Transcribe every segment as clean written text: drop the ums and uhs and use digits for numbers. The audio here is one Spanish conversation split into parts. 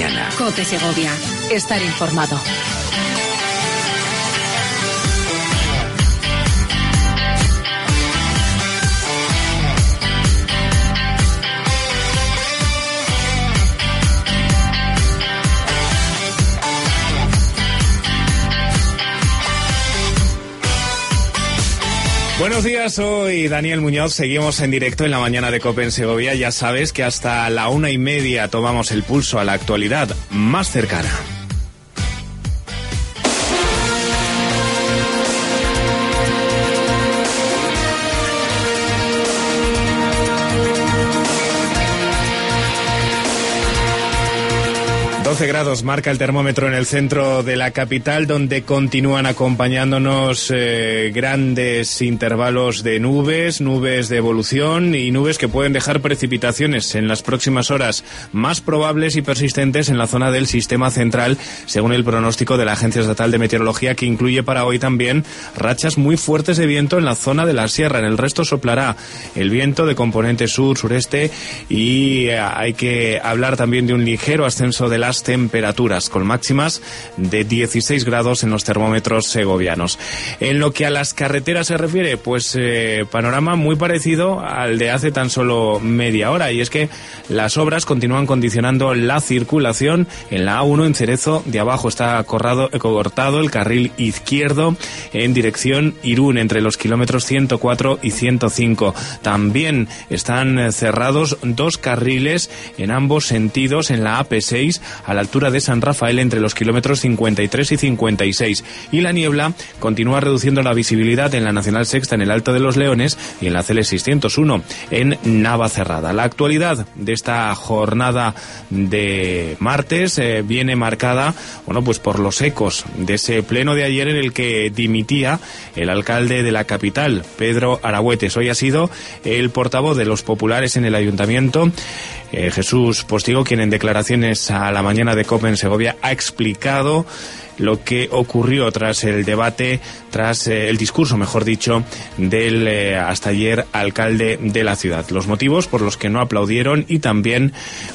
mañana. COPE Segovia. Estar informado. Buenos días, soy Daniel Muñoz, seguimos en directo en la mañana de COPE en Segovia. Ya sabes que hasta la 1:30 tomamos el pulso a la actualidad más cercana. Grados marca el termómetro en el centro de la capital, donde continúan acompañándonos grandes intervalos de nubes de evolución y nubes que pueden dejar precipitaciones en las próximas horas, más probables y persistentes en la zona del sistema central, según el pronóstico de la Agencia Estatal de Meteorología, que incluye para hoy también rachas muy fuertes de viento en la zona de la sierra. En el resto soplará el viento de componente sur-sureste y hay que hablar también de un ligero ascenso de las temperaturas, con máximas de 16 grados en los termómetros segovianos. En lo que a las carreteras se refiere, pues panorama muy parecido al de hace tan solo media hora, y es que las obras continúan condicionando la circulación en la A1 en Cerezo. De abajo está cortado el carril izquierdo en dirección Irún, entre los kilómetros 104 y 105. También están cerrados dos carriles en ambos sentidos en la AP6 a la altura de San Rafael, entre los kilómetros 53 y 56. Y la niebla continúa reduciendo la visibilidad en la Nacional Sexta en el Alto de los Leones y en la CL 601 en Navacerrada. La actualidad de esta jornada de martes viene marcada, pues por los ecos de ese pleno de ayer en el que dimitía el alcalde de la capital, Pedro Aragüetes. Hoy ha sido el portavoz de los populares en el ayuntamiento, Jesús Postigo, quien en declaraciones a la mañana de COPE en Segovia ha explicado lo que ocurrió tras el debate, tras el discurso, mejor dicho, del hasta ayer alcalde de la ciudad. Los motivos por los que no aplaudieron y también,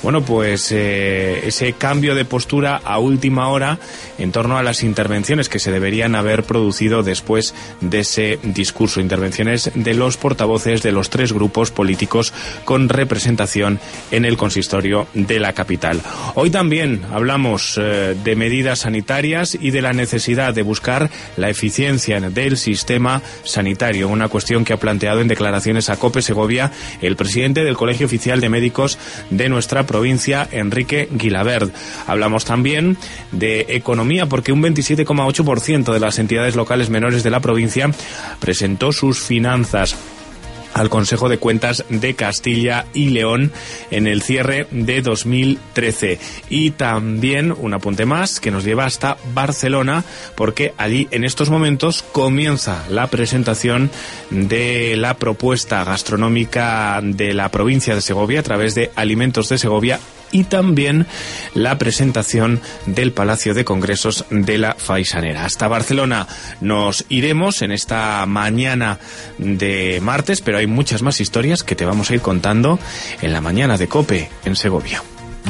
ese cambio de postura a última hora en torno a las intervenciones que se deberían haber producido después de ese discurso. Intervenciones de los portavoces de los tres grupos políticos con representación en el consistorio de la capital. Hoy también hablamos de medidas sanitarias y de la necesidad de buscar la eficiencia del sistema sanitario, una cuestión que ha planteado en declaraciones a COPE Segovia el presidente del Colegio Oficial de Médicos de nuestra provincia, Enrique Guilabert. Hablamos también de economía, porque un 27,8% de las entidades locales menores de la provincia presentó sus finanzas al Consejo de Cuentas de Castilla y León en el cierre de 2013. Y también un apunte más que nos lleva hasta Barcelona, porque allí en estos momentos comienza la presentación de la propuesta gastronómica de la provincia de Segovia a través de Alimentos de Segovia, y también la presentación del Palacio de Congresos de la Faisanera. Hasta Barcelona nos iremos en esta mañana de martes, pero hay muchas más historias que te vamos a ir contando en la mañana de COPE en Segovia.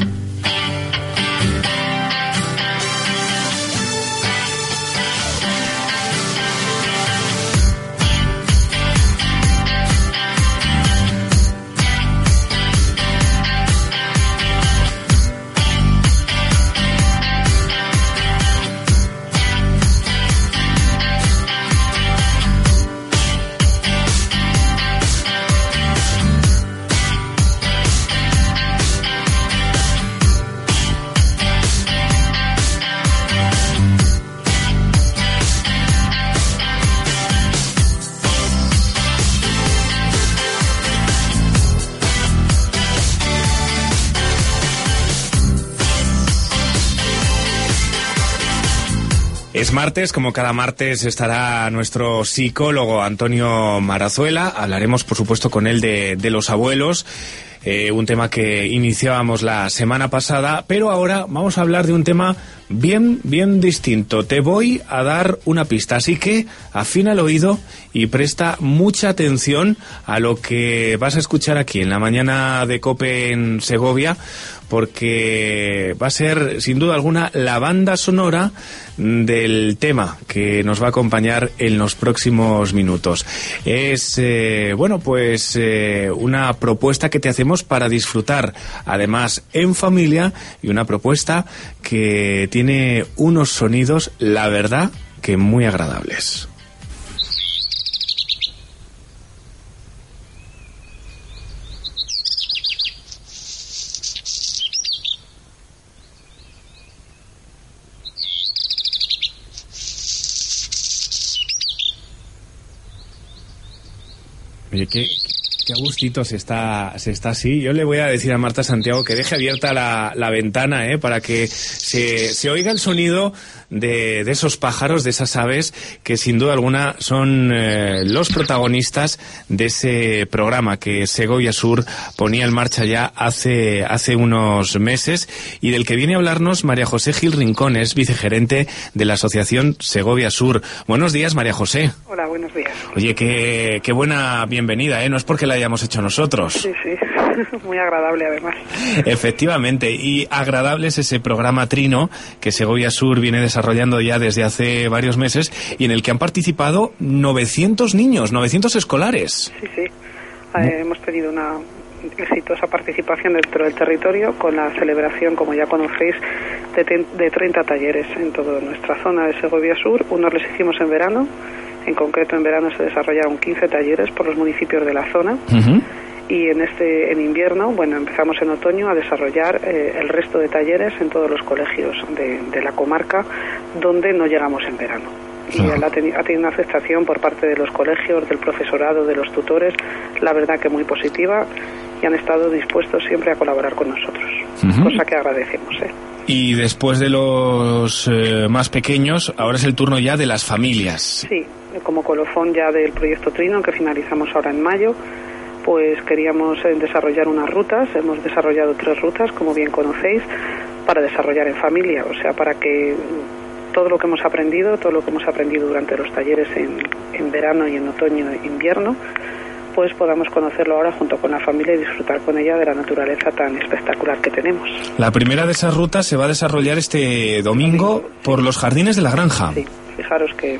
Es martes, como cada martes estará nuestro psicólogo Antonio Marazuela. Hablaremos, por supuesto, con él de los abuelos. Un tema que iniciábamos la semana pasada, pero ahora vamos a hablar de un tema bien distinto. Te voy a dar una pista, así que afina el oído y presta mucha atención a lo que vas a escuchar aquí en la mañana de COPE en Segovia, porque va a ser, sin duda alguna, la banda sonora del tema que nos va a acompañar en los próximos minutos. Es, una propuesta que te hacemos para disfrutar, además, en familia, y una propuesta que tiene unos sonidos, la verdad, que muy agradables. Oye, qué a gustito se está así. Yo le voy a decir a Marta Santiago que deje abierta la ventana, para que se oiga el sonido de esos pájaros, de esas aves, que sin duda alguna son los protagonistas de ese programa que Segovia Sur ponía en marcha ya hace unos meses, y del que viene a hablarnos María José Gil Rincón, es vicegerente de la Asociación Segovia Sur. Buenos días, María José. Hola, buenos días. Oye, qué buena bienvenida, no es porque la hayamos hecho nosotros. Sí, muy agradable además. Efectivamente, y agradable es ese programa Trino que Segovia Sur viene desarrollando ya desde hace varios meses, y en el que han participado 900 niños, 900 escolares. Sí. Hemos tenido una exitosa participación dentro del territorio con la celebración, como ya conocéis, de 30 talleres en toda nuestra zona de Segovia Sur. Unos les hicimos en verano. En concreto, en verano se desarrollaron 15 talleres por los municipios de la zona. Uh-huh. Y en invierno, empezamos en otoño a desarrollar el resto de talleres en todos los colegios de la comarca donde no llegamos en verano. Y ha tenido una aceptación por parte de los colegios, del profesorado, de los tutores, la verdad que muy positiva, y han estado dispuestos siempre a colaborar con nosotros, uh-huh. Cosa que agradecemos. Y después de los más pequeños, ahora es el turno ya de las familias. Sí, como colofón ya del proyecto Trino, que finalizamos ahora en mayo, pues queríamos desarrollar unas rutas. Hemos desarrollado 3 rutas, como bien conocéis, para desarrollar en familia, o sea, para que todo lo que hemos aprendido durante los talleres en verano y en otoño e invierno, pues podamos conocerlo ahora junto con la familia y disfrutar con ella de la naturaleza tan espectacular que tenemos. La primera de esas rutas se va a desarrollar este domingo por los jardines de la granja. Sí, fijaros que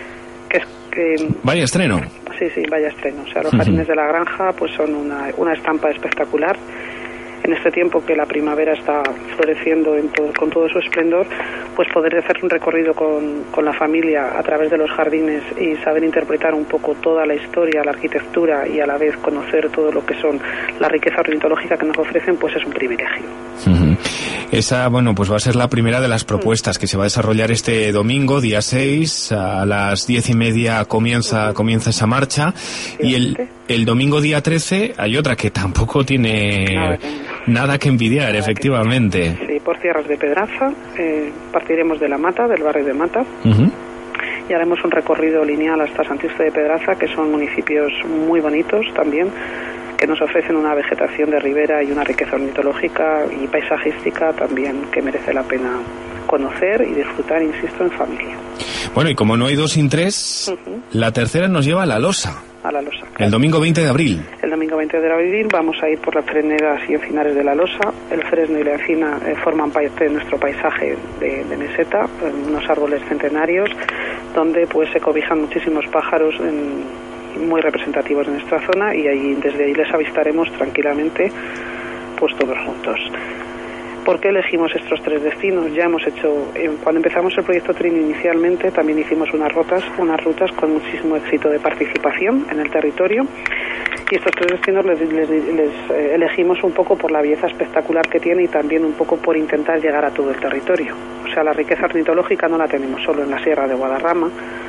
vaya estreno. Sí, vaya estreno. O sea, los jardines de la granja pues son una estampa espectacular. En este tiempo que la primavera está floreciendo con todo su esplendor, pues poder hacer un recorrido con la familia a través de los jardines y saber interpretar un poco toda la historia, la arquitectura, y a la vez conocer todo lo que son la riqueza ornitológica que nos ofrecen, pues es un privilegio. Uh-huh. Esa, pues va a ser la primera de las propuestas que se va a desarrollar este domingo, día 6, a las 10:30 comienza esa marcha. Y el domingo día 13 hay otra que tampoco tiene nada que envidiar, efectivamente. Sí, por tierras de Pedraza, partiremos de La Mata, del barrio de Mata, uh-huh. Y haremos un recorrido lineal hasta Sant Juste de Pedraza, que son municipios muy bonitos también, que nos ofrecen una vegetación de ribera y una riqueza ornitológica y paisajística también que merece la pena conocer y disfrutar, insisto, en familia. Bueno, y como no hay 2 sin 3, uh-huh. La tercera nos lleva a La Losa. A La Losa. El domingo 20 de abril. El domingo 20 de abril vamos a ir por las freneras y encinares de La Losa. El fresno y la encina forman parte de nuestro paisaje de meseta, unos árboles centenarios, donde pues se cobijan muchísimos pájaros muy representativos de nuestra zona, y desde ahí les avistaremos tranquilamente, pues todos juntos. ¿Por qué elegimos estos 3 destinos? Ya hemos hecho, cuando empezamos el proyecto Trino inicialmente, también hicimos unas rutas con muchísimo éxito de participación en el territorio, y estos 3 destinos les elegimos un poco por la belleza espectacular que tiene y también un poco por intentar llegar a todo el territorio. O sea, la riqueza ornitológica no la tenemos solo en la Sierra de Guadarrama,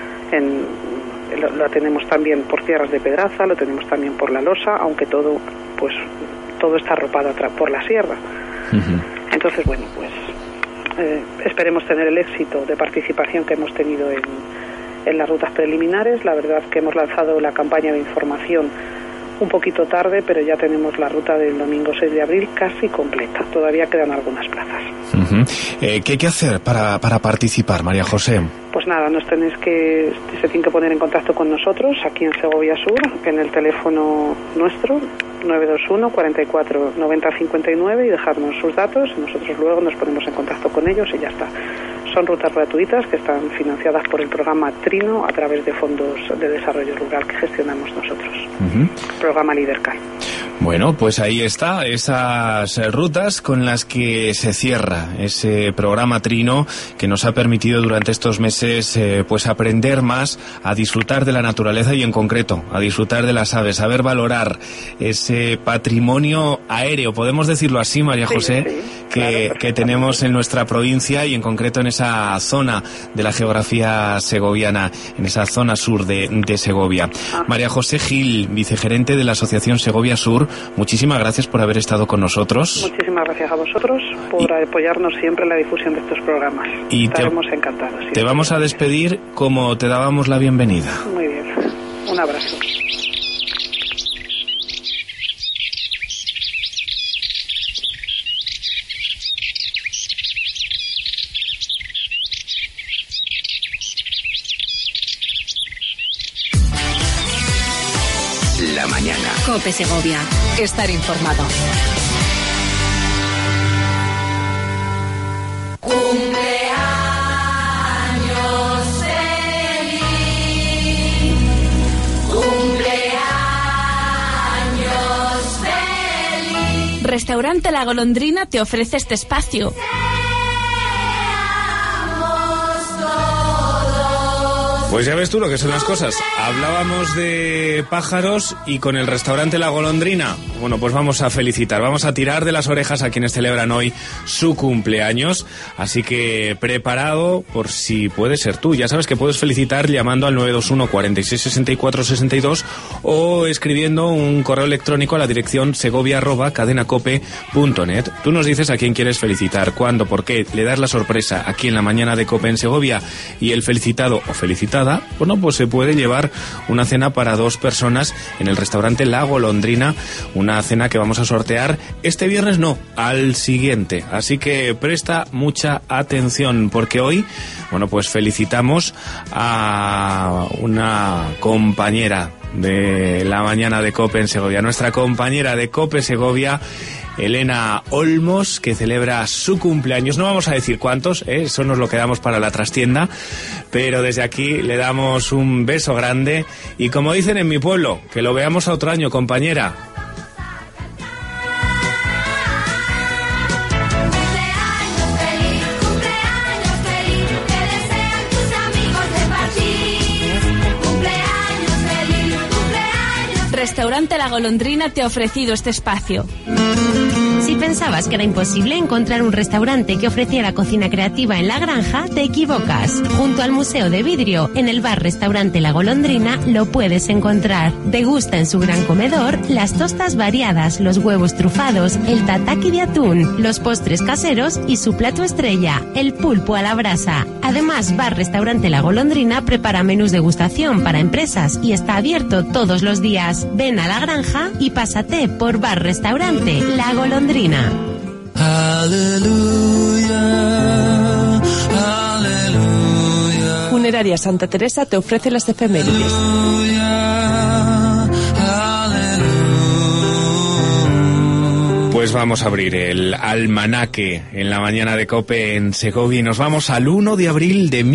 la tenemos también por tierras de Pedraza, lo tenemos también por La Losa, aunque todo está arropado por la sierra. Uh-huh. Entonces, esperemos tener el éxito de participación que hemos tenido en las rutas preliminares. La verdad que hemos lanzado la campaña de información un poquito tarde, pero ya tenemos la ruta del domingo 6 de abril casi completa. Todavía quedan algunas plazas. Uh-huh. ¿Qué hay que hacer para participar, María José? Pues Pues nada, se tienen que poner en contacto con nosotros aquí en Segovia Sur, en el teléfono nuestro, 921 44 90 59, y dejarnos sus datos, y nosotros luego nos ponemos en contacto con ellos y ya está. Son rutas gratuitas que están financiadas por el programa Trino a través de fondos de desarrollo rural que gestionamos nosotros. Programa Lidercal. Bueno, pues ahí está, esas rutas con las que se cierra ese programa Trino que nos ha permitido durante estos meses pues aprender más a disfrutar de la naturaleza y en concreto a disfrutar de las aves, saber valorar ese patrimonio aéreo, podemos decirlo así, María José, que tenemos en nuestra provincia y en concreto en esa zona de la geografía segoviana, en esa zona sur de Segovia. María José Gil, vicegerente de la Asociación Segovia Sur, muchísimas gracias por haber estado con nosotros. Muchísimas gracias a vosotros por apoyarnos siempre en la difusión de estos programas. Y estaremos encantados. Te vamos a despedir como te dábamos la bienvenida. Muy bien, un abrazo. La mañana. COPE Segovia. Estar informado. Cumpleaños feliz. Cumpleaños feliz. Restaurante La Golondrina te ofrece este espacio. Pues ya ves tú lo que son las cosas. Hablábamos de pájaros y con el restaurante La Golondrina, bueno, pues vamos a felicitar, vamos a tirar de las orejas a quienes celebran hoy su cumpleaños. Así que preparado por si puede ser tú. Ya sabes que puedes felicitar llamando al 921 46 64 62 o escribiendo un correo electrónico a la dirección segovia@cadenacope.net. Tú nos dices a quién quieres felicitar, cuándo, por qué, le das la sorpresa aquí en la mañana de COPE en Segovia y el felicitado o felicitada, bueno, pues se puede llevar una cena para 2 personas en el restaurante La Golondrina, una cena que vamos a sortear este viernes, no, al siguiente. Así que presta mucha atención porque hoy, bueno, pues felicitamos a una compañera de la mañana de COPE en Segovia, nuestra compañera de COPE Segovia, Elena Olmos, que celebra su cumpleaños. No vamos a decir cuántos, eso nos lo quedamos para la trastienda, pero desde aquí le damos un beso grande y, como dicen en mi pueblo, que lo veamos a otro año, compañera. Restaurante La Golondrina te ha ofrecido este espacio. Si pensabas que era imposible encontrar un restaurante que ofreciera cocina creativa en La Granja, te equivocas. Junto al Museo de Vidrio, en el bar-restaurante La Golondrina, lo puedes encontrar. Degusta en su gran comedor las tostas variadas, los huevos trufados, el tataki de atún, los postres caseros y su plato estrella, el pulpo a la brasa. Además, bar-restaurante La Golondrina prepara menús de degustación para empresas y está abierto todos los días. Ven a La Granja y pásate por bar-restaurante La Golondrina. Aleluya, aleluya. Funeraria Santa Teresa te ofrece las efemérides. Pues vamos a abrir el almanaque en la mañana de COPE en Segovia y nos vamos al 1 de abril de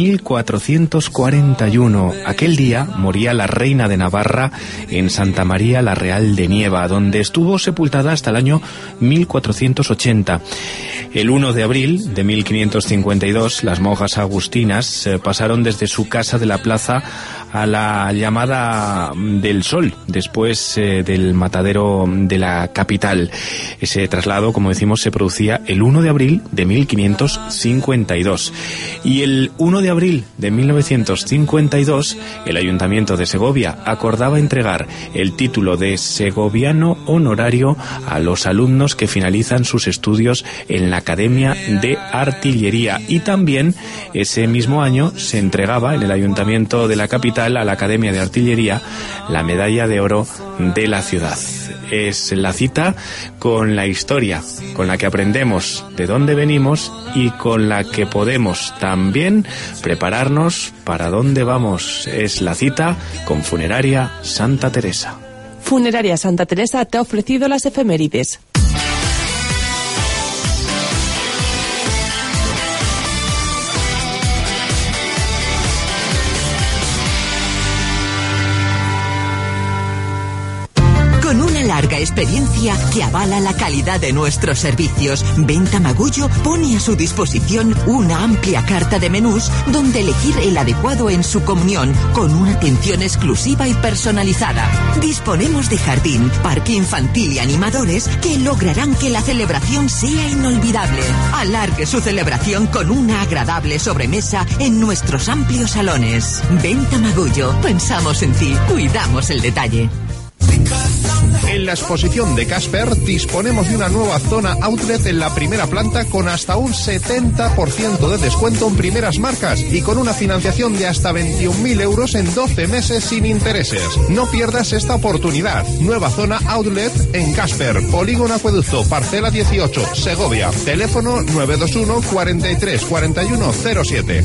1441. Aquel día moría la reina de Navarra en Santa María la Real de Nieva, donde estuvo sepultada hasta el año 1480. El 1 de abril de 1552, las monjas agustinas pasaron desde su casa de la plaza a la llamada del Sol, después del matadero de la capital. Ese traslado, como decimos, se producía el 1 de abril de 1552. Y el 1 de abril de 1952, el Ayuntamiento de Segovia acordaba entregar el título de segoviano honorario a los alumnos que finalizan sus estudios en la Academia de Artillería. Y también ese mismo año se entregaba en el Ayuntamiento de la capital a la Academia de Artillería la medalla de oro de la ciudad. Es la cita con la historia, con la que aprendemos de dónde venimos y con la que podemos también prepararnos para dónde vamos. Es la cita con Funeraria Santa Teresa. Funeraria Santa Teresa te ha ofrecido las efemérides. Con una larga experiencia que avala la calidad de nuestros servicios, Venta Magullo pone a su disposición una amplia carta de menús donde elegir el adecuado en su comunión, con una atención exclusiva y personalizada. Disponemos de jardín, parque infantil y animadores que lograrán que la celebración sea inolvidable. Alargue su celebración con una agradable sobremesa en nuestros amplios salones. Venta Magullo, pensamos en ti, cuidamos el detalle. En la exposición de Casper disponemos de una nueva zona outlet en la primera planta con hasta un 70% de descuento en primeras marcas y con una financiación de hasta 21.000 euros en 12 meses sin intereses. No pierdas esta oportunidad. Nueva zona outlet en Casper, Polígono Acueducto, parcela 18, Segovia. Teléfono 921 43 41 07.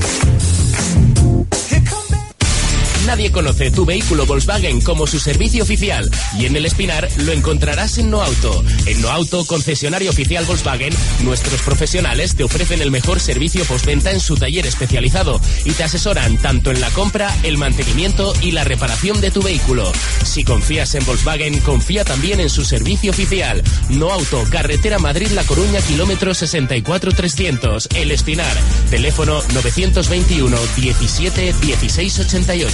Nadie conoce tu vehículo Volkswagen como su servicio oficial, y en El Espinar lo encontrarás en NoAuto. En NoAuto, concesionario oficial Volkswagen, nuestros profesionales te ofrecen el mejor servicio postventa en su taller especializado y te asesoran tanto en la compra, el mantenimiento y la reparación de tu vehículo. Si confías en Volkswagen, confía también en su servicio oficial. NoAuto, carretera Madrid-La Coruña, kilómetro 64-300, El Espinar. Teléfono 921 17 16 88.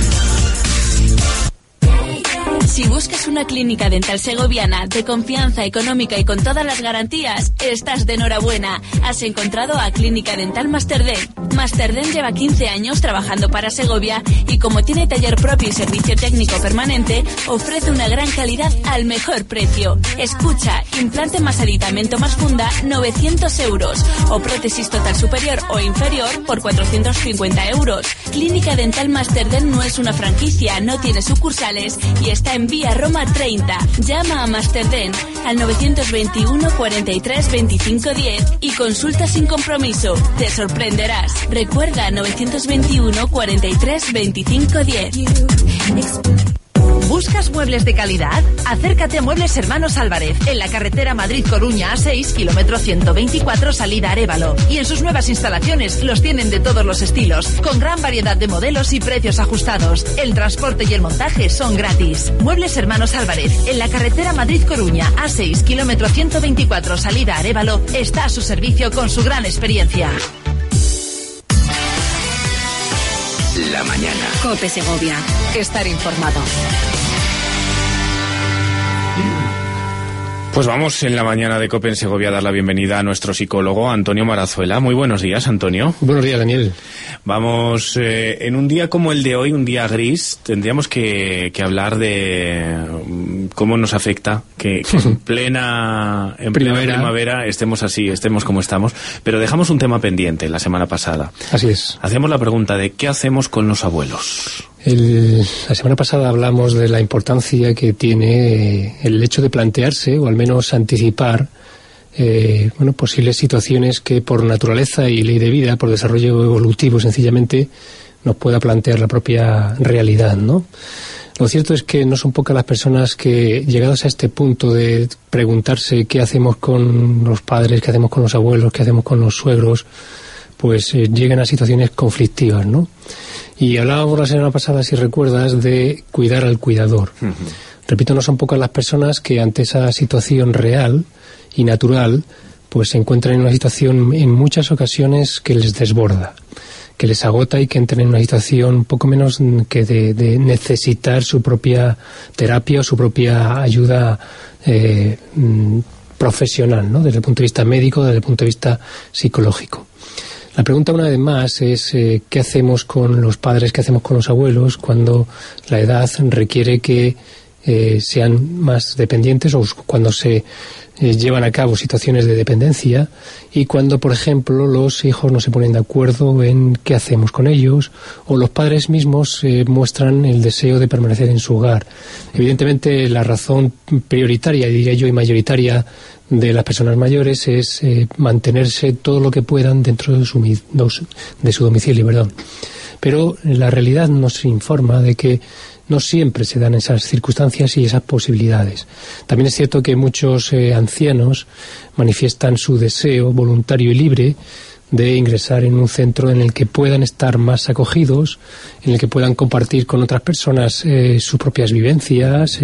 Si buscas una clínica dental segoviana de confianza, económica y con todas las garantías, estás de enhorabuena. Has encontrado a Clínica Dental Masterdent. Masterdent lleva 15 años trabajando para Segovia y como tiene taller propio y servicio técnico permanente, ofrece una gran calidad al mejor precio. Escucha, implante más aditamento más funda, 900 euros. O prótesis total superior o inferior por 450 euros. Clínica Dental Masterdent no es una franquicia, no tiene sucursales y está en Vía Roma 30. Llama a Masterdent al 921 43 25 10 y consulta sin compromiso. Te sorprenderás. Recuerda 921 43 25 10. ¿Buscas muebles de calidad? Acércate a Muebles Hermanos Álvarez, en la carretera Madrid-Coruña A6, kilómetro 124, salida Arévalo. Y en sus nuevas instalaciones los tienen de todos los estilos, con gran variedad de modelos y precios ajustados. El transporte y el montaje son gratis. Muebles Hermanos Álvarez, en la carretera Madrid-Coruña A6, kilómetro 124, salida Arévalo, está a su servicio con su gran experiencia. La mañana. COPE Segovia. Estar informado. Pues vamos en la mañana de COPE en Segovia a dar la bienvenida a nuestro psicólogo Antonio Marazuela. Muy buenos días, Antonio. Buenos días, Daniel. Vamos, en un día como el de hoy, un día gris, tendríamos que hablar de cómo nos afecta que en plena primavera estemos así, estemos como estamos. Pero dejamos un tema pendiente la semana pasada. Así es. Hacemos la pregunta de ¿qué hacemos con los abuelos? La semana pasada hablamos de la importancia que tiene el hecho de plantearse, o al menos anticipar, posibles situaciones que por naturaleza y ley de vida, por desarrollo evolutivo sencillamente, nos pueda plantear la propia realidad, ¿no? Lo cierto es que no son pocas las personas que, llegados a este punto de preguntarse qué hacemos con los padres, qué hacemos con los abuelos, qué hacemos con los suegros, pues llegan a situaciones conflictivas, ¿no? Y hablábamos la semana pasada, si recuerdas, de cuidar al cuidador. Uh-huh. Repito, no son pocas las personas que ante esa situación real y natural, pues se encuentran en una situación en muchas ocasiones que les desborda, que les agota y que entran en una situación poco menos que de necesitar su propia terapia o su propia ayuda profesional, ¿no? Desde el punto de vista médico, desde el punto de vista psicológico. La pregunta, una vez más, es ¿qué hacemos con los padres, qué hacemos con los abuelos cuando la edad requiere que sean más dependientes, o cuando se llevan a cabo situaciones de dependencia, y cuando, por ejemplo, los hijos no se ponen de acuerdo en qué hacemos con ellos, o los padres mismos muestran el deseo de permanecer en su hogar? Evidentemente, la razón prioritaria, diría yo, y mayoritaria de las personas mayores es mantenerse todo lo que puedan dentro de su domicilio, perdón. Pero la realidad nos informa de que no siempre se dan esas circunstancias y esas posibilidades. También es cierto que muchos ancianos manifiestan su deseo voluntario y libre de ingresar en un centro en el que puedan estar más acogidos, en el que puedan compartir con otras personas sus propias vivencias,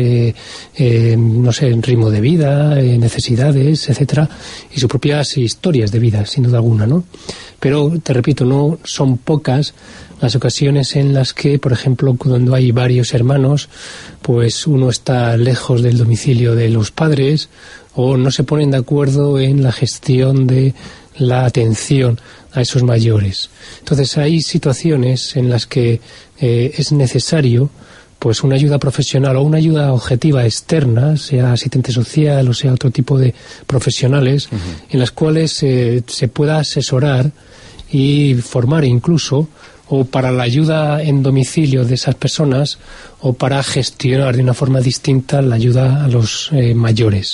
no sé, ritmo de vida, necesidades, etcétera, y sus propias historias de vida, sin duda alguna, ¿no? Pero, te repito, no son pocas las ocasiones en las que, por ejemplo, cuando hay varios hermanos, pues uno está lejos del domicilio de los padres o no se ponen de acuerdo en la gestión de la atención a esos mayores. Entonces hay situaciones en las que es necesario pues una ayuda profesional o una ayuda objetiva externa, sea asistente social o sea otro tipo de profesionales, en las cuales se pueda asesorar y formar incluso, o para la ayuda en domicilio de esas personas, o para gestionar de una forma distinta la ayuda a los mayores.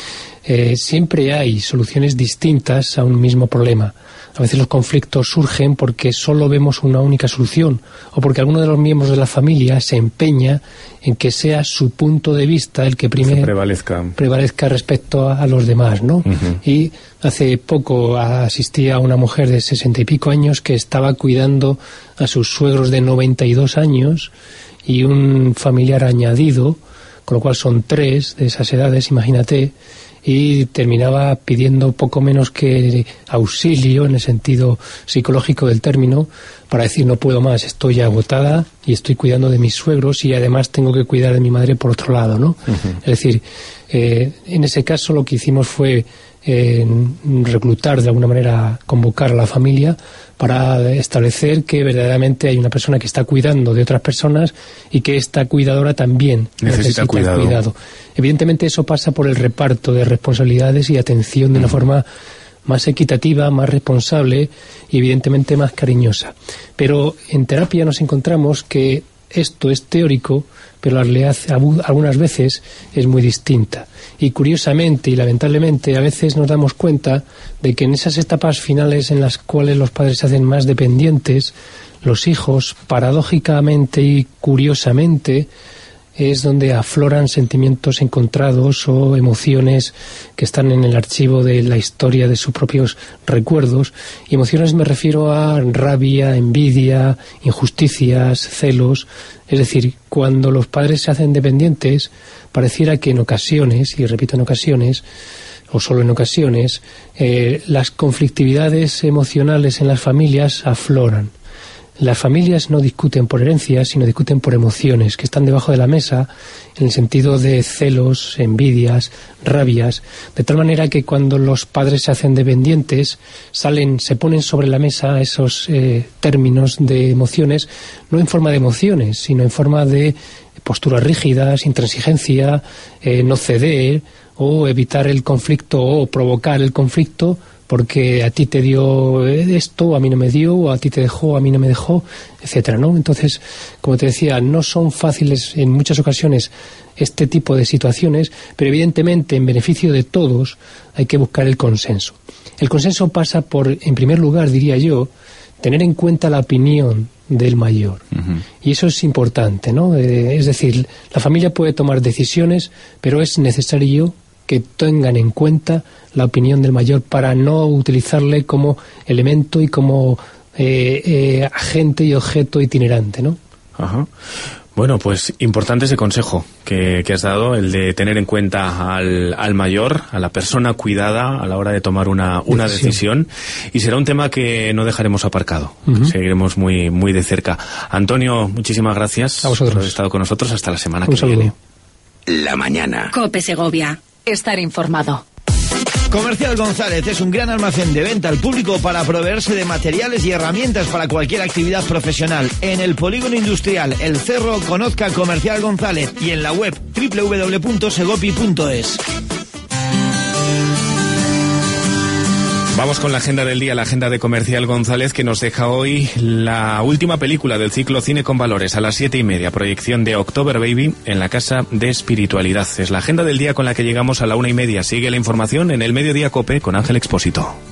Siempre hay soluciones distintas a un mismo problema. A veces los conflictos surgen porque solo vemos una única solución o porque alguno de los miembros de la familia se empeña en que sea su punto de vista el que prevalezca respecto a los demás, ¿no? Y hace poco asistí a una mujer de 60 y pico años que estaba cuidando a sus suegros de 92 años y un familiar añadido, con lo cual son 3 de esas edades, imagínate, y terminaba pidiendo poco menos que auxilio en el sentido psicológico del término para decir no puedo más, estoy agotada y estoy cuidando de mis suegros y además tengo que cuidar de mi madre por otro lado, ¿no? Es decir, en ese caso lo que hicimos fue reclutar, de alguna manera convocar a la familia para establecer que verdaderamente hay una persona que está cuidando de otras personas y que esta cuidadora también necesita cuidado. Evidentemente eso pasa por el reparto de responsabilidades y atención de una forma más equitativa, más responsable y evidentemente más cariñosa. Pero en terapia nos encontramos que esto es teórico, pero la realidad algunas veces es muy distinta. Y curiosamente y lamentablemente a veces nos damos cuenta de que en esas etapas finales en las cuales los padres se hacen más dependientes, los hijos, paradójicamente y curiosamente, es donde afloran sentimientos encontrados o emociones que están en el archivo de la historia de sus propios recuerdos. Y emociones me refiero a rabia, envidia, injusticias, celos. Es decir, cuando los padres se hacen dependientes, pareciera que en ocasiones, y repito en ocasiones, o solo en ocasiones, las conflictividades emocionales en las familias afloran. Las familias no discuten por herencias, sino discuten por emociones que están debajo de la mesa, en el sentido de celos, envidias, rabias, de tal manera que cuando los padres se hacen dependientes, se ponen sobre la mesa esos términos de emociones, no en forma de emociones, sino en forma de posturas rígidas, intransigencia, no ceder, o evitar el conflicto o provocar el conflicto, porque a ti te dio esto, a mí no me dio, o a ti te dejó, a mí no me dejó, etcétera, ¿no? Entonces, como te decía, no son fáciles en muchas ocasiones este tipo de situaciones, pero evidentemente en beneficio de todos hay que buscar el consenso. El consenso pasa por, en primer lugar, diría yo, tener en cuenta la opinión del mayor. Y eso es importante, ¿no? Es decir, la familia puede tomar decisiones, pero es necesario que tengan en cuenta la opinión del mayor para no utilizarle como elemento y como agente y objeto itinerante, ¿no? Ajá. Bueno, pues importante ese consejo que has dado, el de tener en cuenta al mayor, a la persona cuidada a la hora de tomar una decisión. Y será un tema que no dejaremos aparcado. Seguiremos muy, muy de cerca. Antonio, muchísimas gracias por haber estado con nosotros. Hasta la semana que viene. La mañana. COPE Segovia. Estar informado. Comercial González es un gran almacén de venta al público para proveerse de materiales y herramientas para cualquier actividad profesional. En el Polígono Industrial El Cerro, conozca Comercial González y en la web www.segopi.es. Vamos con la agenda del día, la agenda de Comercial González, que nos deja hoy la última película del ciclo Cine con Valores a las 7:30, proyección de October Baby en la Casa de Espiritualidad. Es la agenda del día con la que llegamos a la 1:30. Sigue la información en el Mediodía COPE con Ángel Expósito.